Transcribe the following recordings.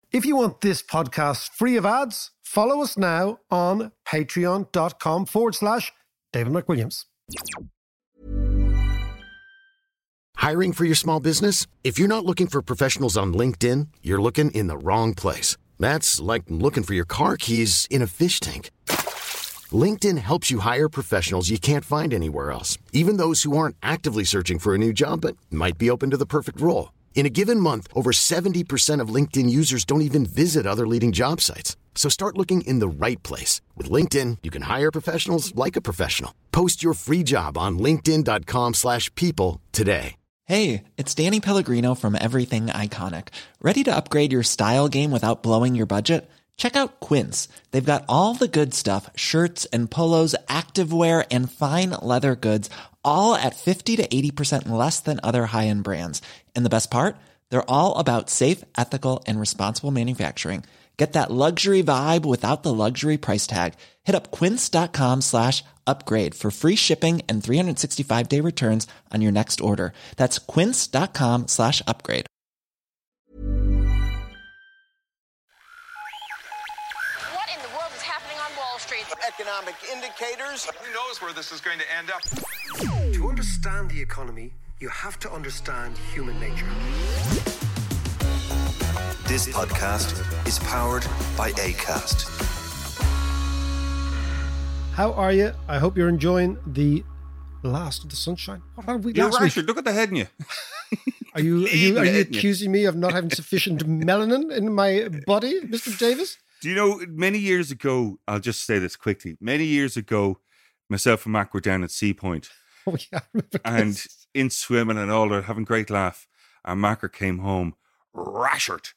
If you want this podcast free of ads, follow us now on patreon.com/David McWilliams. Hiring for your small business? If you're not looking for professionals on LinkedIn, you're looking in the wrong place. That's like looking for your car keys in a fish tank. LinkedIn helps you hire professionals you can't find anywhere else, even those who aren't actively searching for a new job but might be open to the perfect role. In a given month, over 70% of LinkedIn users don't even visit other leading job sites. So start looking in the right place. With LinkedIn, you can hire professionals like a professional. Post your free job on linkedin.com/people today. Hey, it's Danny Pellegrino from Everything Iconic. Ready to upgrade your style game without blowing your budget? Check out Quince. They've got all the good stuff, shirts and polos, activewear, and fine leather goods, all at 50 to 80% less than other high-end brands. And the best part? They're all about safe, ethical, and responsible manufacturing. Get that luxury vibe without the luxury price tag. Hit up quince.com/upgrade for free shipping and 365-day returns on your next order. That's quince.com/upgrade. What in the world is happening on Wall Street? Economic indicators. Who knows where this is going to end up? To understand the economy, you have to understand human nature. This podcast is powered by Acast. How are you? I hope you're enjoying the last of the sunshine. What have we You're last right, week? look at the head in you. Are you accusing me of not having sufficient melanin in my body, Mr. Davis? Do you know, many years ago, I'll just say this quickly. Many years ago, myself and Mac were down at Sea Point Oh yeah, I remember and this. in swimming and all that, having a great laugh. And Macker came home rashered,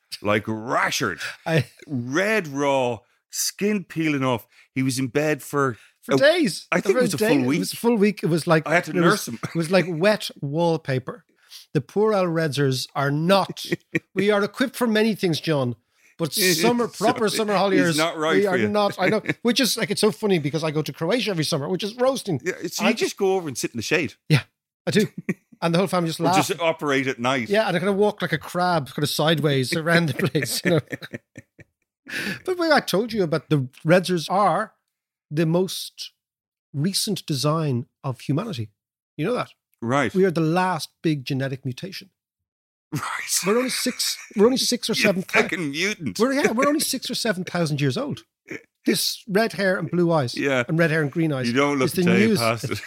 red raw, skin peeling off. He was in bed for days. I think it was a full week. It was a full week. It was like I had to nurse him. It was like wet wallpaper. The poor Al Redzers are not. We are equipped for many things, John. But summer holidays, He's not right we for are you. not. I know, which is like, it's so funny because I go to Croatia every summer, which is roasting. Yeah, so you just go over and sit in the shade. Yeah, I do. And the whole family just Or laugh. just operate at night. Yeah, and I kind of walk like a crab, kind of sideways around the place. You know? But I told you about the Redzers are the most recent design of humanity. You know that? Right. We are the last big genetic mutation. Right. We're only 6 or 7. Fucking mutant. We're only 6 or 7,000 years old. This red hair and blue eyes, Yeah. and red hair and green eyes. You don't look is the a day news. past it.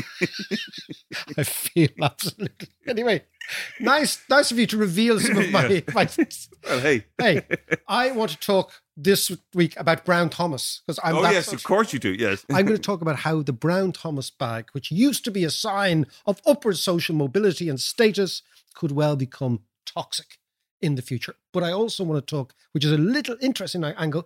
I feel absolutely. Anyway, nice of you to reveal some of my. Well, hey. Hey, I want to talk this week about Brown Thomas because I'm. Oh, yes, of course you do, yes. I'm going to talk about how the Brown Thomas bag, which used to be a sign of upward social mobility and status, could well become toxic in the future. But I also want to talk, which is a little interesting angle,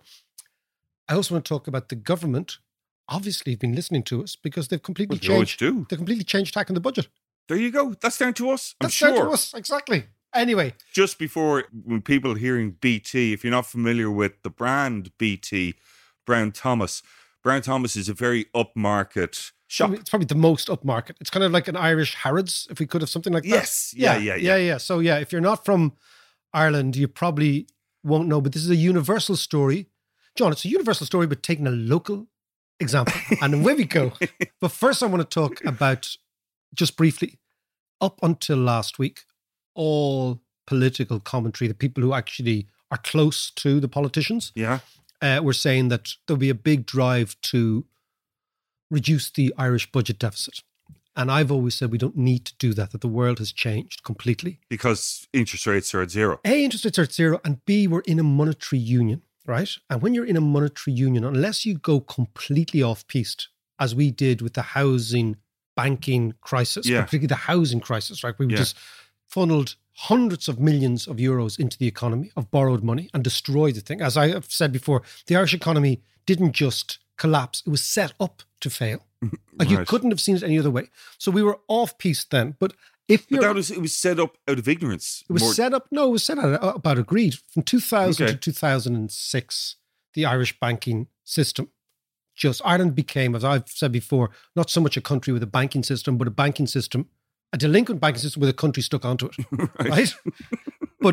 I also want to talk about the government. Obviously, have been listening to us because they've completely Well, they always changed. do. They've completely changed tack on the budget. There you go. That's down to us. I'm That's sure. down to us, exactly. Anyway, Just before, when people are hearing BT, if you're not familiar with the brand BT, Brown Thomas is a very upmarket shop. it's probably the most upmarket. It's kind of like an Irish Harrods, if we could have something like that. Yes. Yeah. So yeah, if you're not from Ireland, you probably won't know, but this is a universal story. John, it's a universal story, but taking a local example. And away we go. But first I want to talk about, just briefly, up until last week, all political commentary, the people who actually are close to the politicians, Yeah. were saying that there'll be a big drive to reduce the Irish budget deficit. And I've always said we don't need to do that the world has changed completely. Because interest rates are at zero. A, interest rates are at zero, and B, we're in a monetary union, right? And when you're in a monetary union, unless you go completely off-piste, as we did with the housing banking crisis, Yeah. particularly the housing crisis, right? We Yeah. just funneled hundreds of millions of euros into the economy of borrowed money and destroyed the thing. As I have said before, the Irish economy didn't just collapse, it was set up to fail. Like you Right. couldn't have seen it any other way. So we were off-piste then. But if But you're... it was set up out of ignorance. It was set up about agreed. From 2000 Okay. to 2006, the Irish banking system, Ireland became, as I've said before, not so much a country with a banking system, but a banking system, a delinquent banking system with a country stuck onto it, right? But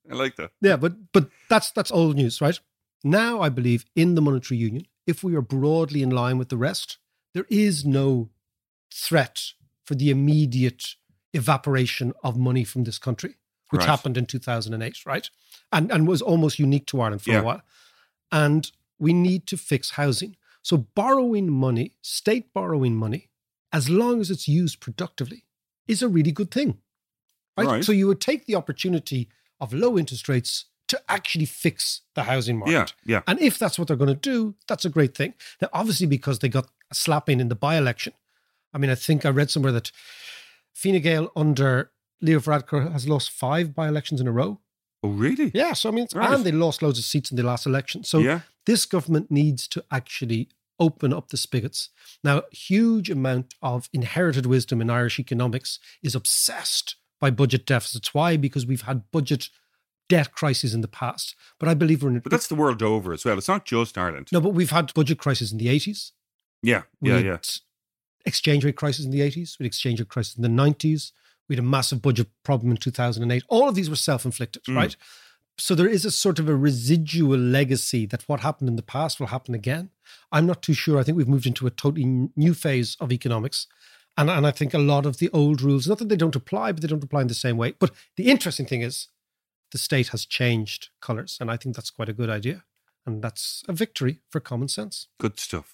I like that. Yeah, but that's old news, right? Now I believe in the monetary union, if we are broadly in line with the rest, there is no threat for the immediate evaporation of money from this country, which happened in 2008, right? And was almost unique to Ireland for a while. And we need to fix housing. So borrowing money, state borrowing money, as long as it's used productively, is a really good thing, right? So you would take the opportunity of low interest rates to actually fix the housing market. Yeah. And if that's what they're going to do, that's a great thing. Now, obviously, because they got a slapping in the by-election. I mean, I think I read somewhere that Fine Gael under Leo Varadkar has lost 5 by-elections in a row. Oh, really? Yeah, so I mean, and they lost loads of seats in the last election. So this government needs to actually open up the spigots. Now, huge amount of inherited wisdom in Irish economics is obsessed by budget deficits. Why? Because we've had budget debt crises in the past. But I believe we're in... But that's the world over as well. It's not just Ireland. No, but we've had budget crises in the 80s. Yeah. Exchange rate crisis in the 80s. We had exchange rate crisis in the 90s. We had a massive budget problem in 2008. All of these were self-inflicted, right? So there is a sort of a residual legacy that what happened in the past will happen again. I'm not too sure. I think we've moved into a totally new phase of economics. And I think a lot of the old rules, not that they don't apply, but they don't apply in the same way. But the interesting thing is the state has changed colours. And I think that's quite a good idea. And that's a victory for common sense. Good stuff.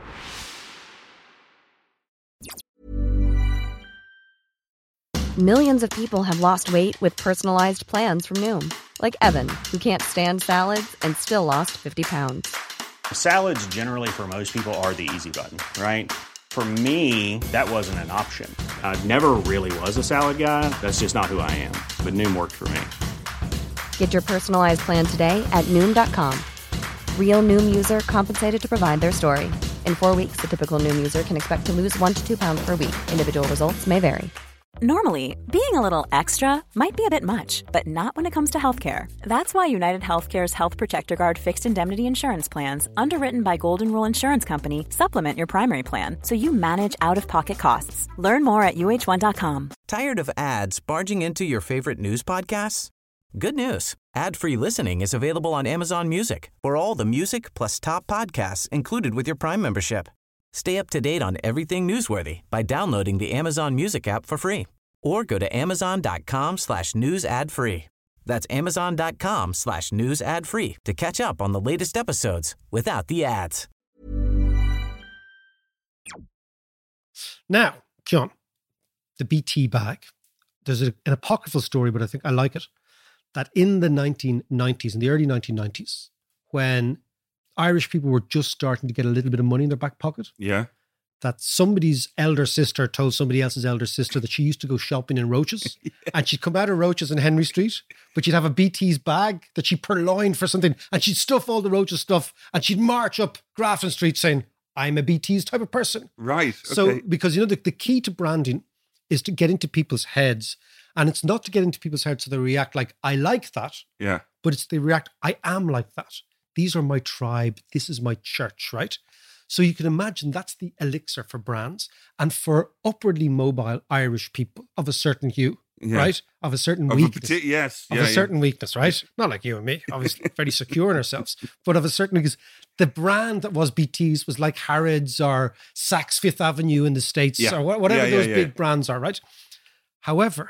Millions of people have lost weight with personalized plans from Noom. Like Evan, who can't stand salads and still lost 50 pounds. Salads generally for most people are the easy button, right? For me, that wasn't an option. I never really was a salad guy. That's just not who I am. But Noom worked for me. Get your personalized plan today at Noom.com. Real Noom user compensated to provide their story. In 4 weeks, the typical Noom user can expect to lose 1 to 2 pounds per week. Individual results may vary. Normally, being a little extra might be a bit much, but not when it comes to healthcare. That's why United Healthcare's Health Protector Guard fixed indemnity insurance plans, underwritten by Golden Rule Insurance Company, supplement your primary plan so you manage out-of-pocket costs. Learn more at UH1.com. Tired of ads barging into your favorite news podcasts? Good news. Ad-free listening is available on Amazon Music for all the music plus top podcasts included with your Prime membership. Stay up to date on everything newsworthy by downloading the Amazon Music app for free or go to amazon.com/news ad free. That's amazon.com/news ad free to catch up on the latest episodes without the ads. Now, John, the BT bag. There's an apocryphal story, but I think I like it, that in the 1990s, in the early 1990s, when Irish people were just starting to get a little bit of money in their back pocket. Yeah. That somebody's elder sister told somebody else's elder sister that she used to go shopping in Roaches. And she'd come out of Roaches in Henry Street, but she'd have a BT's bag that she purloined for something, and she'd stuff all the Roaches stuff, and she'd march up Grafton Street saying, I'm a BT's type of person. Right. Okay. So, because, the key to branding is to get into people's heads. And it's not to get into people's heads so they react like, I like that. Yeah. But it's they react, I am like that. These are my tribe. This is my church, right? So you can imagine that's the elixir for brands and for upwardly mobile Irish people of a certain hue, right? Of a certain weakness. Of a certain weakness, right? Not like you and me, obviously, very secure in ourselves, but of a certain, because the brand that was BT's was like Harrods or Saks Fifth Avenue in the States or whatever those big brands are, right? However,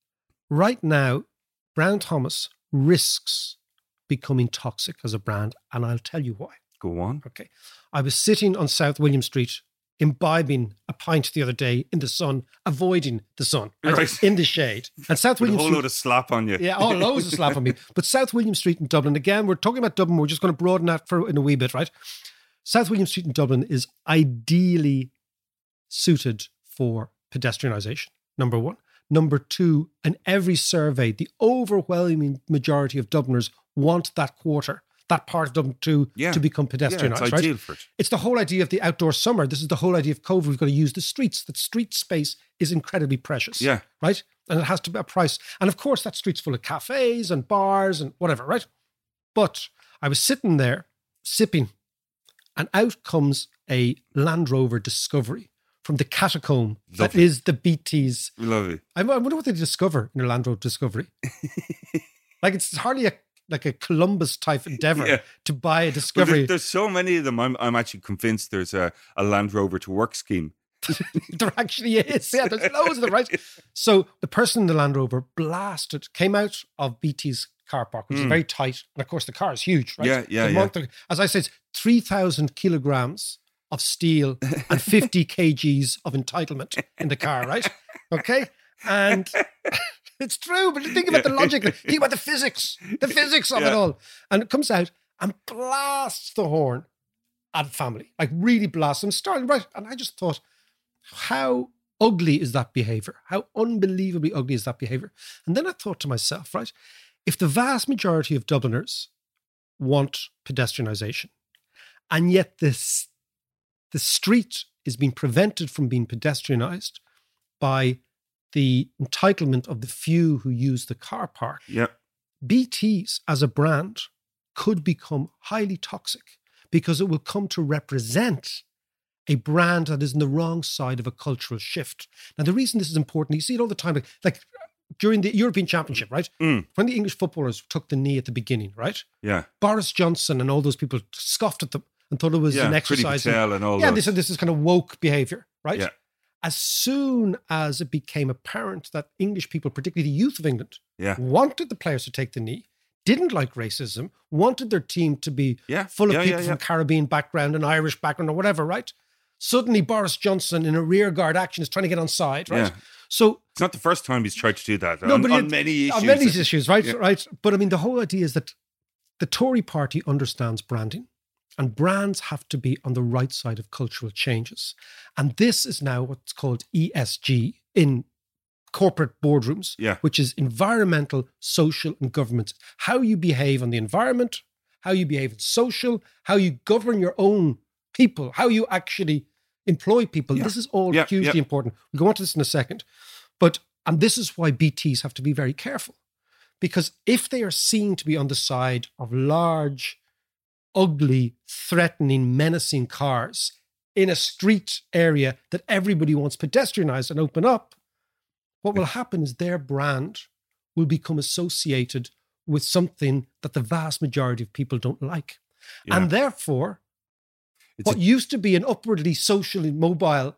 right now, Brown Thomas risks becoming toxic as a brand, and I'll tell you why. Go on. Okay. I was sitting on South William Street, imbibing a pint the other day in the sun, avoiding the sun, right? In the shade. And South William Street. A whole load of slap on you. Yeah, loads of slap on me. But South William Street in Dublin, again, we're talking about Dublin, we're just going to broaden that in a wee bit, right? South William Street in Dublin is ideally suited for pedestrianisation, number one. Number two, in every survey, the overwhelming majority of Dubliners want that quarter, that part of Dublin to become pedestrianised. It's ideal for it. It's the whole idea of the outdoor summer. This is the whole idea of COVID. We've got to use the streets. That street space is incredibly precious. Yeah. Right? And it has to be a price. And of course, that street's full of cafes and bars and whatever, right? But I was sitting there sipping, and out comes a Land Rover Discovery from the catacomb that is the BT's. Lovely. I wonder what they discover in a Land Rover Discovery. Like it's hardly like a Columbus type endeavor Yeah. to buy a Well, Discovery. there's so many of them. I'm actually convinced there's a Land Rover to Work scheme. There actually is. Yeah, there's loads of them, right? So the person in the Land Rover came out of BT's car park, which is very tight. And of course, the car is huge, right? Yeah. As I said, 3,000 kilograms of steel and 50 kgs of entitlement in the car, right? Okay? And it's true, but think about the logic, think about the physics of it all. And it comes out and blasts the horn at family, like really blasts them, starting right. And I just thought, how ugly is that behavior? How unbelievably ugly is that behavior? And then I thought to myself, right, if the vast majority of Dubliners want pedestrianisation, and yet the street is being prevented from being pedestrianised by the entitlement of the few who use the car park, BTs as a brand could become highly toxic because it will come to represent a brand that is in the wrong side of a cultural shift. Now, the reason this is important, you see it all the time, like during the European Championship, right? When the English footballers took the knee at the beginning, right? Yeah. Boris Johnson and all those people scoffed at them and thought it was an exercise. Patel and all they those. said this is kind of woke behavior, right? Yeah. As soon as it became apparent that English people, particularly the youth of England, wanted the players to take the knee, didn't like racism, wanted their team to be full of people from Caribbean background and Irish background or whatever, right? Suddenly Boris Johnson in a rearguard action is trying to get on side, right? Yeah. So it's not the first time he's tried to do that. No, on but many issues. On many issues, right? Yeah. Right. But I mean, the whole idea is that the Tory party understands branding, and brands have to be on the right side of cultural changes. And this is now what's called ESG in corporate boardrooms, which is environmental, social, and governance. How you behave on the environment, how you behave in social, how you govern your own people, how you actually employ people. This is all hugely important. We'll go on to this in a second. And this is why BTs have to be very careful. Because if they are seen to be on the side of large, ugly, threatening, menacing cars in a street area that everybody wants pedestrianised and open up, what will happen is their brand will become associated with something that the vast majority of people don't like. Yeah. And therefore, what used to be an upwardly socially mobile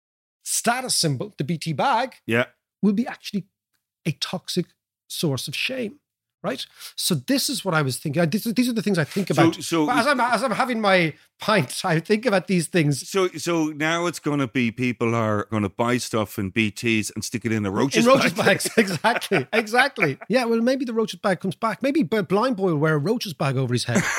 status symbol, the BT bag, will be actually a toxic source of shame, right? So this is what I was thinking. These are the things I think about. So as I'm having my pint, I think about these things. So now it's going to be people are going to buy stuff in BTs and stick it in a Roaches bag. Roaches bags, exactly. Yeah, well, maybe the Roaches bag comes back. Maybe Blind Boy will wear a Roaches bag over his head.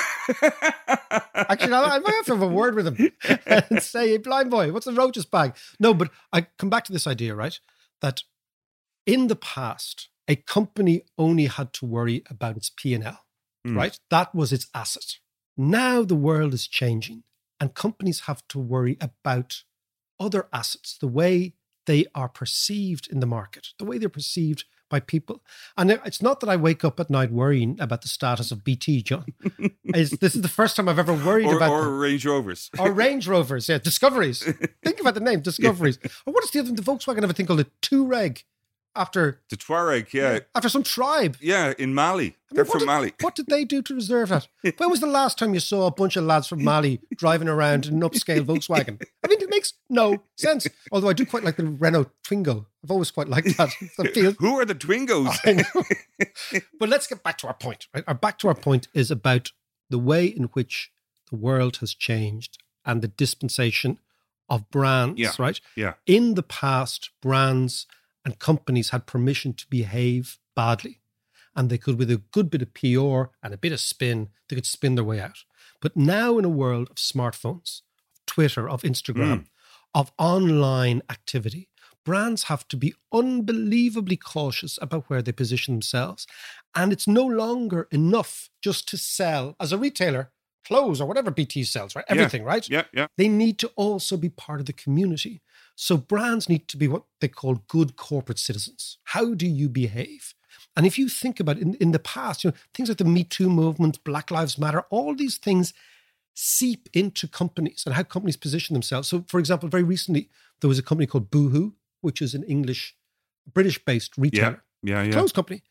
Actually, I might have to have a word with him and say, hey, Blind Boy, what's the Roaches bag? No, but I come back to this idea, right? That in the past, a company only had to worry about its P&L, right? That was its asset. Now the world is changing and companies have to worry about other assets, the way they are perceived in the market, the way they're perceived by people. And it's not that I wake up at night worrying about the status of BT, John. This is the first time I've ever worried about Or Range Rovers. Or Range Rovers, Discoveries. Think about the name, Discoveries. Or what is the other, the Volkswagen have a thing called a Touareg. After the Tuareg, after some tribe, in Mali. They're from Mali. What did they do to deserve that? When was the last time you saw a bunch of lads from Mali driving around in an upscale Volkswagen? I mean, it makes no sense. Although I do quite like the Renault Twingo. I've always quite liked that. Who are the Twingos? I know. But let's get back to our point. Right? Back to our point is about the way in which the world has changed and the dispensation of brands. Right? Yeah. In the past, brands and companies had permission to behave badly. And they could, with a good bit of PR and a bit of spin, they could spin their way out. But now in a world of smartphones, of Twitter, of Instagram, of online activity, brands have to be unbelievably cautious about where they position themselves. And it's no longer enough just to sell, as a retailer, clothes or whatever BT sells, right? Everything, right? Yeah. They need to also be part of the community. So brands need to be what they call good corporate citizens. How do you behave? And if you think about it, in the past, things like the Me Too movement, Black Lives Matter, all these things seep into companies and how companies position themselves. So, for example, very recently, there was a company called Boohoo, which is an British-based retailer. Yeah. Clothes company.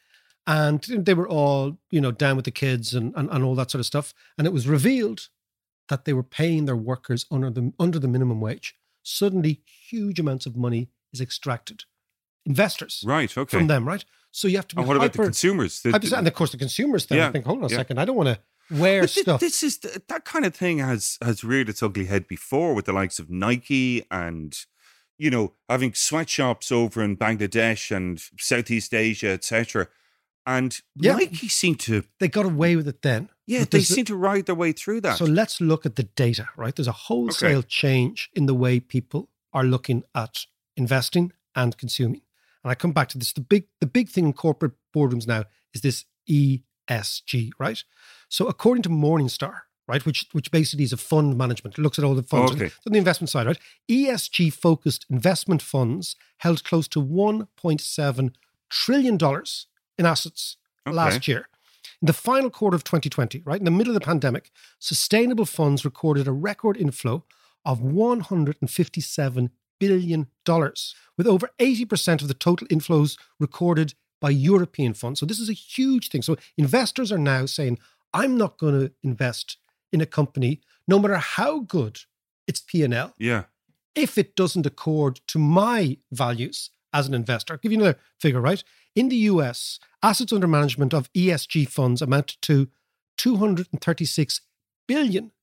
And they were all, down with the kids and all that sort of stuff. And it was revealed that they were paying their workers under the minimum wage. Suddenly, huge amounts of money is extracted. Investors. Right, okay. From them, right? So you have to be And what about the consumers? And of course, the consumers then think, hold on a second, I don't want to wear stuff. This is that kind of thing has reared its ugly head before with the likes of Nike and, having sweatshops over in Bangladesh and Southeast Asia, etc. And Nike seemed to... They got away with it then. Yeah, they seem to ride their way through that. So let's look at the data, right? There's a wholesale change in the way people are looking at investing and consuming. And I come back to this. The big thing in corporate boardrooms now is this ESG, right? So according to Morningstar, right, which basically is a fund management, it looks at all the funds on the investment side, right? ESG-focused investment funds held close to $1.7 trillion in assets last year. In the final quarter of 2020, right, in the middle of the pandemic, sustainable funds recorded a record inflow of $157 billion, with over 80% of the total inflows recorded by European funds. So this is a huge thing. So investors are now saying, I'm not going to invest in a company, no matter how good its P&L, if it doesn't accord to my values as an investor. I'll give you another figure, right? In the US, assets under management of ESG funds amounted to $236 billion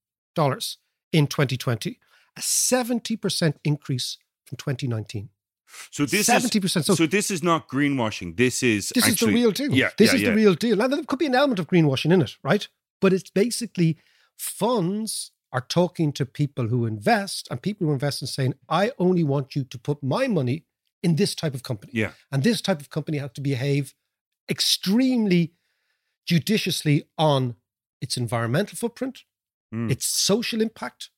in 2020, a 70% increase from 2019. So this 70%. So this is not greenwashing. This is the real deal. Yeah, this is the real deal. Now, there could be an element of greenwashing in it, right? But it's basically funds are talking to people who invest, and people who invest and saying, I only want you to put my money in this type of company. Yeah. And this type of company has to behave extremely judiciously on its environmental footprint, its social impact,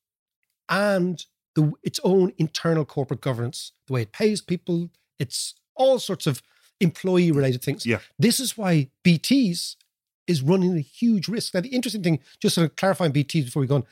and its own internal corporate governance, the way it pays people, it's all sorts of employee-related things. Yeah. This is why BT's is running a huge risk. Now, the interesting thing, just sort of clarifying BT's before we go on,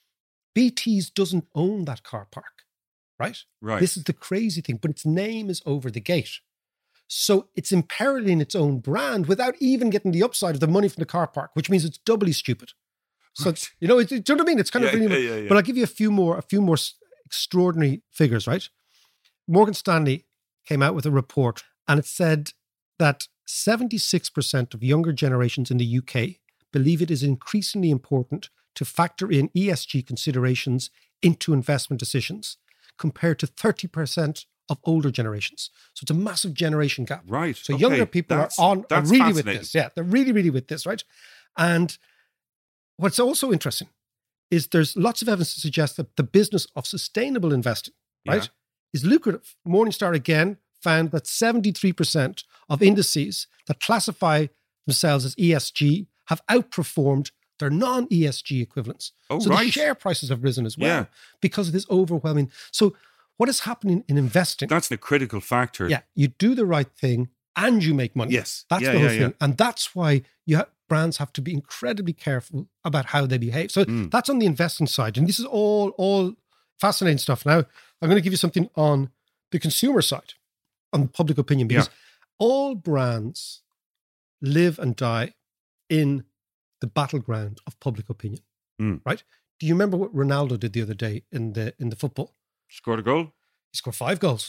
BT's doesn't own that car park, right? Right. This is the crazy thing, but its name is over the gate. So it's imperiling its own brand without even getting the upside of the money from the car park, which means it's doubly stupid. So, do you know what I mean? It's kind of really, but I'll give you a few more extraordinary figures, right? Morgan Stanley came out with a report and it said that 76% of younger generations in the UK believe it is increasingly important to factor in ESG considerations into investment decisions compared to 30% of older generations. So it's a massive generation gap. Right. So younger people are really with this. Yeah, they're really, really with this, right? And what's also interesting is there's lots of evidence to suggest that the business of sustainable investing, right, is lucrative. Morningstar again found that 73% of indices that classify themselves as ESG have outperformed their non-ESG equivalents. Oh, so the share prices have risen as well because of this overwhelming. So what is happening in investing? That's the critical factor. Yeah, you do the right thing and you make money. Yes. That's the whole thing. And that's why brands have to be incredibly careful about how they behave. So that's on the investing side. And this is all fascinating stuff. Now, I'm going to give you something on the consumer side, on public opinion, because all brands live and die in the battleground of public opinion, right? Do you remember what Ronaldo did the other day in the football? Scored a goal? He scored 5 goals.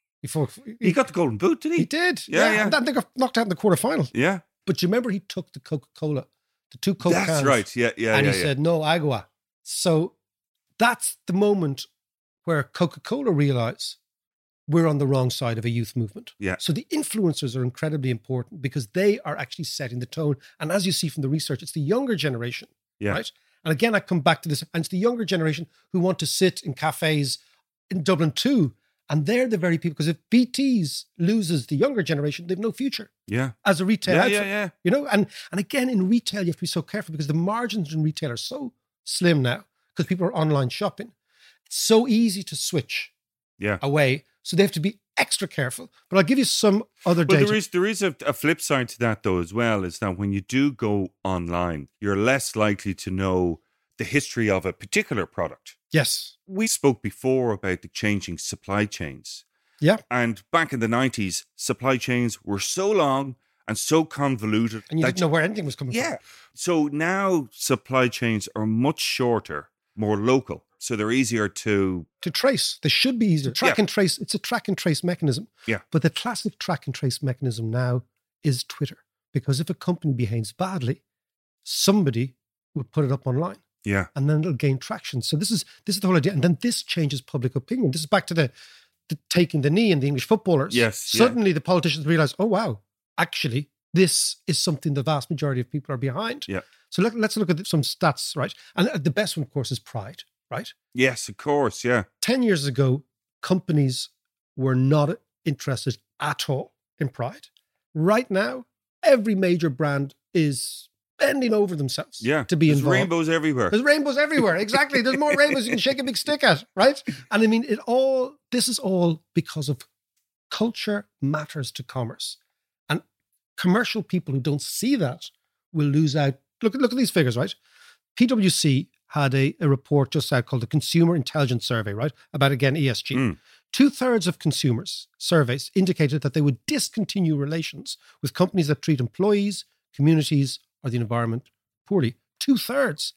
He got the golden boot, did he? He did. Yeah. And then they got knocked out in the quarterfinal. Yeah. But do you remember he took the Coca-Cola, the 2 Coke cans? That's right. Yeah. And he said, no agua. So that's the moment where Coca-Cola realized we're on the wrong side of a youth movement. Yeah. So the influencers are incredibly important because they are actually setting the tone. And as you see from the research, it's the younger generation, right? And again, I come back to this, and it's the younger generation who want to sit in cafes in Dublin too. And they're the very people, because if BT's loses the younger generation, they've no future. Yeah. As a retail outfit. Yeah. You know, and again, in retail, you have to be so careful because the margins in retail are so slim now because people are online shopping. It's so easy to switch away. So they have to be extra careful. But I'll give you some other data. There is a flip side to that, though, as well, is that when you do go online, you're less likely to know the history of a particular product. Yes. We spoke before about the changing supply chains. Yeah. And back in the 90s, supply chains were so long and so convoluted. And you didn't know where anything was coming from. So now supply chains are much shorter, more local. So they're easier to trace. They should be easier. Track and trace. It's a track and trace mechanism. Yeah. But the classic track and trace mechanism now is Twitter. Because if a company behaves badly, somebody will put it up online. Yeah. And then it'll gain traction. So this is the whole idea. And then this changes public opinion. This is back to the taking the knee in the English footballers. Yes. Suddenly the politicians realize, oh, wow, actually, this is something the vast majority of people are behind. Yeah. So let's look at some stats, right? And the best one, of course, is pride, right? Yes, of course. Yeah. 10 years ago, companies were not interested at all in pride. Right now, every major brand is bending over themselves to be involved. There's rainbows everywhere. There's rainbows everywhere. Exactly. There's more rainbows you can shake a big stick at, right? And I mean, this is all because of culture matters to commerce. And commercial people who don't see that will lose out. Look at these figures, right? PwC had a report just out called the Consumer Intelligence Survey, right? About, again, ESG. 2/3 of consumers surveys indicated that they would discontinue relations with companies that treat employees, communities, or the environment poorly. 2/3.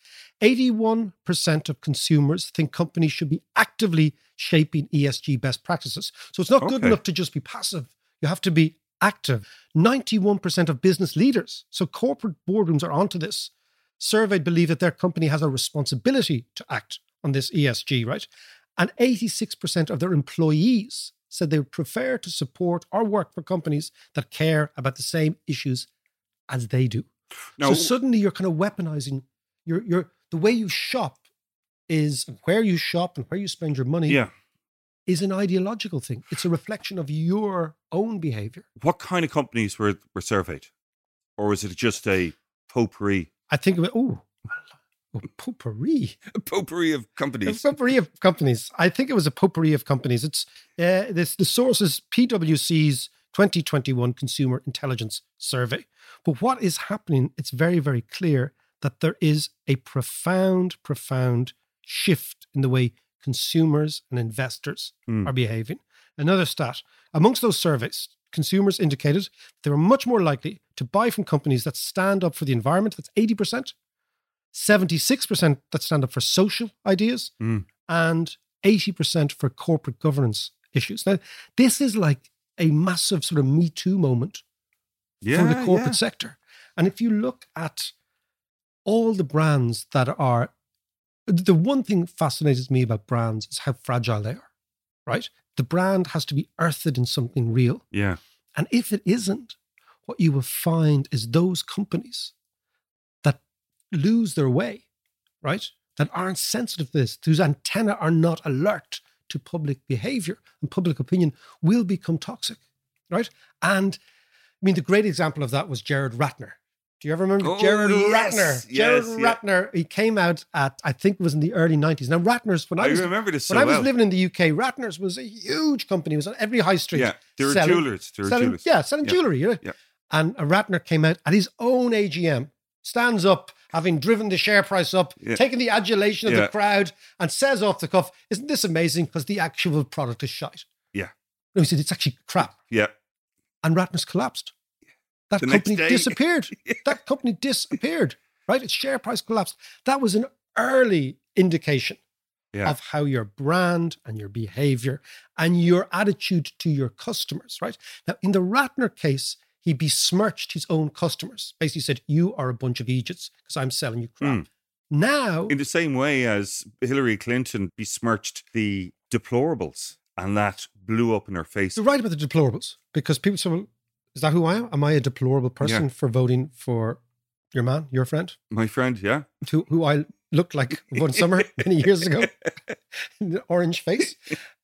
81% of consumers think companies should be actively shaping ESG best practices. So it's not good enough to just be passive. You have to be active. 91% of business leaders, so corporate boardrooms are onto this, surveyed believe that their company has a responsibility to act on this ESG, right? And 86% of their employees said they would prefer to support or work for companies that care about the same issues as they do. Now, so suddenly you're kind of weaponizing the way you shop is where you shop and where you spend your money is an ideological thing. It's a reflection of your own behavior. What kind of companies were surveyed? Or was it just a potpourri? I think of it, potpourri. A potpourri of companies. A potpourri of companies. I think it was a potpourri of companies. It's the source is PwC's 2021 Consumer Intelligence Survey. But what is happening, it's very, very clear that there is a profound shift in the way consumers and investors are behaving. Another stat, amongst those surveys, consumers indicated they were much more likely to buy from companies that stand up for the environment, that's 80%, 76% that stand up for social ideas, and 80% for corporate governance issues. Now, this is like a massive sort of Me Too moment for the corporate sector. And if you look at all the brands that are, the one thing fascinates me about brands is how fragile they are, right? The brand has to be earthed in something real. Yeah. And if it isn't, what you will find is those companies that lose their way, right? That aren't sensitive to this, whose antennae are not alert to public behavior and public opinion, will become toxic, right? And I mean, the great example of that was Gerard Ratner. Do you ever remember Gerard Ratner? Gerard Ratner, he came out at, I think it was in the early 90s. Now, Ratner's, when I was living in the UK, Ratner's was a huge company. It was on every high street. Yeah, they were jewelers. Selling jewelry. Yeah. And a Ratner came out at his own AGM, stands up, having driven the share price up, taken the adulation of the crowd, and says off the cuff, isn't this amazing? Because the actual product is shite. Yeah. No, he said, it's actually crap. Yeah. And Ratner's collapsed. That company disappeared. That company disappeared, right? Its share price collapsed. That was an early indication of how your brand and your behavior and your attitude to your customers, right? Now, in the Ratner case, he besmirched his own customers. Basically said, you are a bunch of idiots because I'm selling you crap. Now... In the same way as Hillary Clinton besmirched the deplorables, and that blew up in her face. You're right about the deplorables, because people say, well, is that who I am? Am I a deplorable person for voting for your man, your friend? My friend, yeah. Who I looked like one summer many years ago, in the orange face.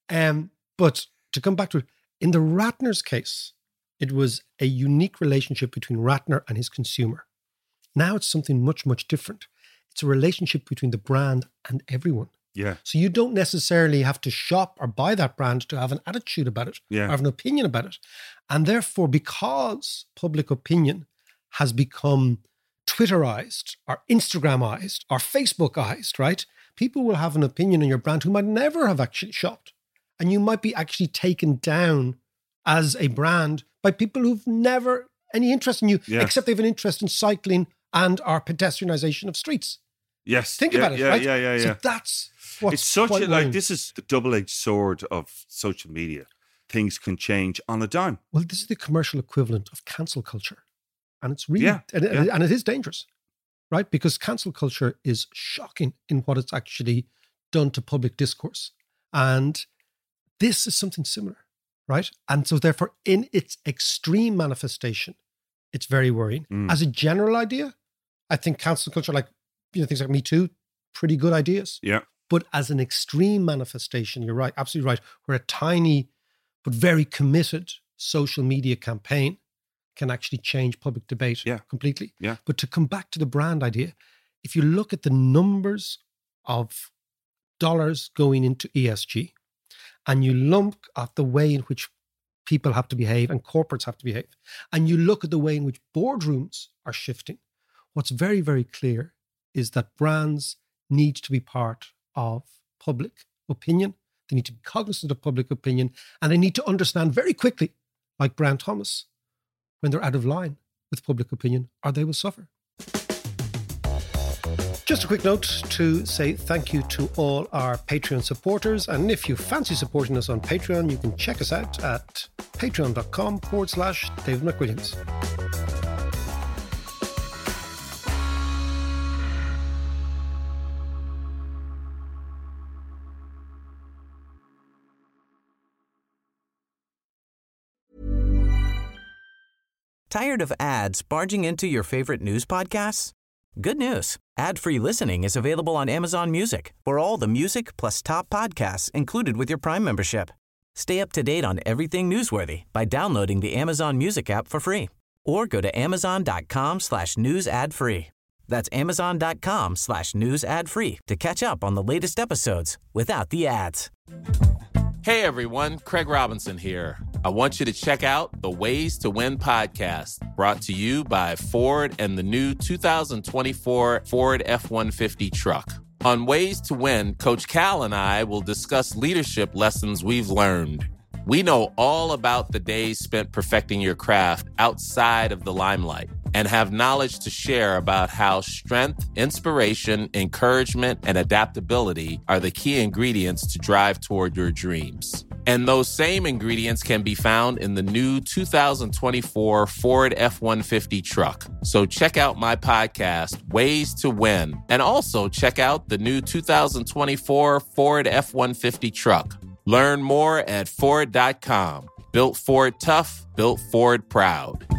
But to come back to it, in the Ratner's case, it was a unique relationship between Ratner and his consumer. Now it's something much, much different. It's a relationship between the brand and everyone. Yeah. So you don't necessarily have to shop or buy that brand to have an attitude about it or have an opinion about it. And therefore, because public opinion has become Twitterized or Instagramized or Facebookized, right? People will have an opinion on your brand who might never have actually shopped. And you might be actually taken down as a brand by people who've never any interest in you, Yeah. except they have an interest in cycling and our pedestrianisation of streets. Yes. Think about it, right? Yeah. So that's what's It's such quite a, like, worrying. this is the double-edged sword of social media. Things can change on a dime. Well, this is the commercial equivalent of cancel culture. And it's really, Yeah, and it is dangerous, right? Because cancel culture is shocking in what it's actually done to public discourse. And this is something similar, right? And so therefore, in its extreme manifestation, it's very worrying. As a general idea, I think cancel culture, like, things like Me Too, pretty good ideas. Yeah. But as an extreme manifestation, you're right, absolutely right, where a tiny but very committed social media campaign can actually change public debate completely. Yeah. But to come back to the brand idea, if you look at the numbers of dollars going into ESG and you look at the way in which people have to behave and corporates have to behave, and you look at the way in which boardrooms are shifting, what's very, very clear is that brands need to be part of public opinion. They need to be cognizant of public opinion, and they need to understand very quickly, like Brian Thomas, when they're out of line with public opinion, or they will suffer. Just a quick note to say thank you to all our Patreon supporters. And if you fancy supporting us on Patreon, you can check us out at patreon.com/David McWilliams. Tired of ads barging into your favorite news podcasts? Good news. Ad-free listening is available on Amazon Music for all the music plus top podcasts included with your Prime membership. Stay up to date on everything newsworthy by downloading the Amazon Music app for free or go to amazon.com/news ad free. That's amazon.com/news ad free to catch up on the latest episodes without the ads. Hey everyone, Craig Robinson here. I want you to check out the Ways to Win podcast, brought to you by Ford and the new 2024 Ford F-150 truck. On Ways to Win, Coach Cal and I will discuss leadership lessons we've learned. We know all about the days spent perfecting your craft outside of the limelight and have knowledge to share about how strength, inspiration, encouragement, and adaptability are the key ingredients to drive toward your dreams. And those same ingredients can be found in the new 2024 Ford F-150 truck. So check out my podcast, Ways to Win, and also check out the new 2024 Ford F-150 truck. Learn more at Ford.com. Built Ford tough, built Ford proud.